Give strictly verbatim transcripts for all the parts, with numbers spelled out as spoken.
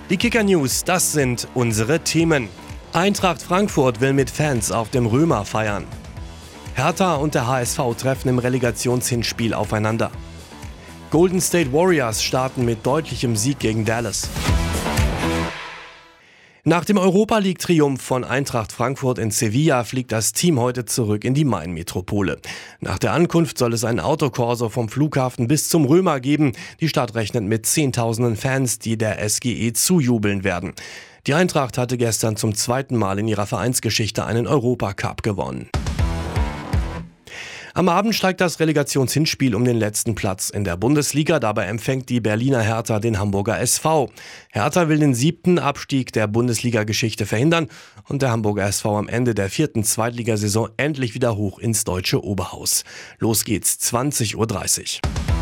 Die Kicker News, das sind unsere Themen. Eintracht Frankfurt will mit Fans auf dem Römer feiern. Hertha und der H S V treffen im Relegationshinspiel aufeinander. Golden State Warriors starten mit deutlichem Sieg gegen Dallas. Nach dem Europa-League-Triumph von Eintracht Frankfurt in Sevilla fliegt das Team heute zurück in die Main-Metropole. Nach der Ankunft soll es einen Autokorso vom Flughafen bis zum Römer geben. Die Stadt rechnet mit Zehntausenden Fans, die der S G E zujubeln werden. Die Eintracht hatte gestern zum zweiten Mal in ihrer Vereinsgeschichte einen Europacup gewonnen. Am Abend steigt das Relegationshinspiel um den letzten Platz in der Bundesliga. Dabei empfängt die Berliner Hertha den Hamburger S V. Hertha will den siebten Abstieg der Bundesliga-Geschichte verhindern und der Hamburger S V am Ende der vierten Zweitligasaison endlich wieder hoch ins deutsche Oberhaus. Los geht's, zwanzig Uhr dreißig.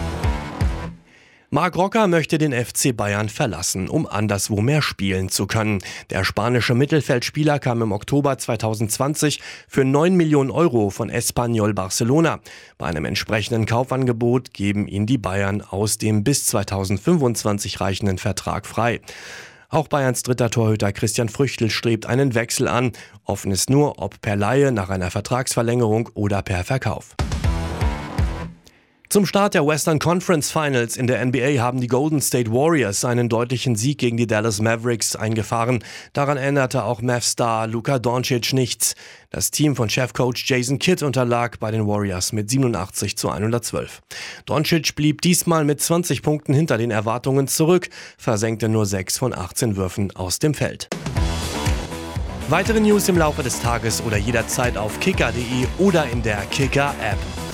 Marc Roca möchte den F C Bayern verlassen, um anderswo mehr spielen zu können. Der spanische Mittelfeldspieler kam im Oktober zweitausendzwanzig für neun Millionen Euro von Espanyol Barcelona. Bei einem entsprechenden Kaufangebot geben ihn die Bayern aus dem bis zweitausendfünfundzwanzig reichenden Vertrag frei. Auch Bayerns dritter Torhüter Christian Früchtl strebt einen Wechsel an. Offen ist nur, ob per Leihe nach einer Vertragsverlängerung oder per Verkauf. Zum Start der Western Conference Finals in der N B A haben die Golden State Warriors einen deutlichen Sieg gegen die Dallas Mavericks eingefahren. Daran änderte auch Mavs-Star Luka Doncic nichts. Das Team von Chefcoach Jason Kidd unterlag bei den Warriors mit siebenundachtzig zu hundertzwölf. Doncic blieb diesmal mit zwanzig Punkten hinter den Erwartungen zurück, versenkte nur sechs von achtzehn Würfen aus dem Feld. Weitere News im Laufe des Tages oder jederzeit auf kicker punkt de oder in der Kicker-App.